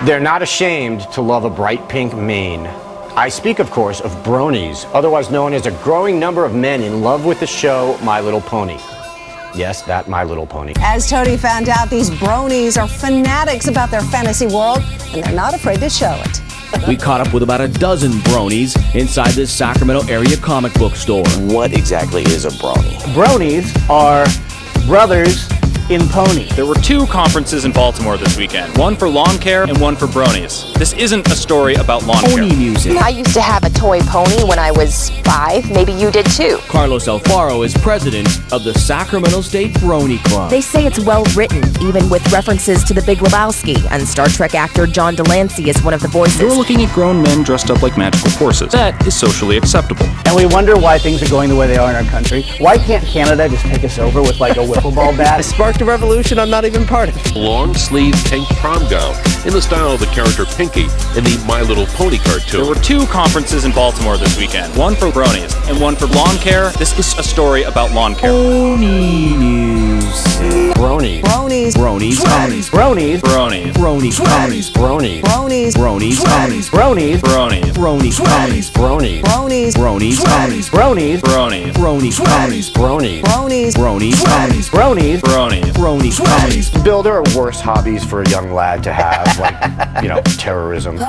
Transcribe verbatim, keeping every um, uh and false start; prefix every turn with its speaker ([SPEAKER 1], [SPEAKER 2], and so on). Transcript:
[SPEAKER 1] They're not ashamed to love a bright pink mane. I speak, of course, of bronies, otherwise known as a growing number of men in love with the show My Little Pony. Yes, that My Little Pony.
[SPEAKER 2] As Tony found out, these bronies are fanatics about their fantasy world, and they're not afraid to show it.
[SPEAKER 3] We caught up with about a dozen bronies inside this Sacramento area comic book store.
[SPEAKER 4] What exactly is a brony?
[SPEAKER 5] Bronies are brothers in pony.
[SPEAKER 6] There were two conferences in Baltimore this weekend, one for lawn care and one for bronies. This isn't a story about lawn
[SPEAKER 3] Pony
[SPEAKER 6] care.
[SPEAKER 3] music.
[SPEAKER 7] I used to have a toy pony when I was five. Maybe you did too.
[SPEAKER 3] Carlos Alfaro is president of the Sacramento State Brony Club.
[SPEAKER 8] They say it's well written, even with references to The Big Lebowski, and Star Trek actor John Delancey is one of the voices.
[SPEAKER 6] You're looking at grown men dressed up like magical horses. That is socially acceptable.
[SPEAKER 5] And we wonder why things are going the way they are in our country. Why can't Canada just take us over with like a wiffle ball bat?
[SPEAKER 9] I sparked a revolution I'm not even part of.
[SPEAKER 10] Long sleeve pink prom gown in the style of the character Pinky in the My Little Pony cartoon.
[SPEAKER 6] There were two conferences in Baltimore this weekend, one for bronies and one for lawn care. This is a story about lawn care.
[SPEAKER 3] Pony news.
[SPEAKER 1] Bronies.
[SPEAKER 2] Bronies.
[SPEAKER 3] Bronies. Ponies.
[SPEAKER 5] Bronies.
[SPEAKER 6] Bronies.
[SPEAKER 3] Bronies. Ponies.
[SPEAKER 1] Bronies.
[SPEAKER 2] Bronies.
[SPEAKER 3] Bronies. Ponies.
[SPEAKER 5] Bronies.
[SPEAKER 6] Bronies.
[SPEAKER 3] Bronies. Ponies.
[SPEAKER 1] Bronies.
[SPEAKER 2] Bronies.
[SPEAKER 3] Bronies. Ponies.
[SPEAKER 5] Bronies.
[SPEAKER 6] Bronies.
[SPEAKER 3] Bronies. Ponies.
[SPEAKER 1] Bronies.
[SPEAKER 2] Bronies.
[SPEAKER 3] Bronies. Ponies.
[SPEAKER 5] Bronies.
[SPEAKER 6] Bronies.
[SPEAKER 3] Bronies. Ponies.
[SPEAKER 1] Bill, there are worse hobbies for a young lad to have, like, you know, terrorism.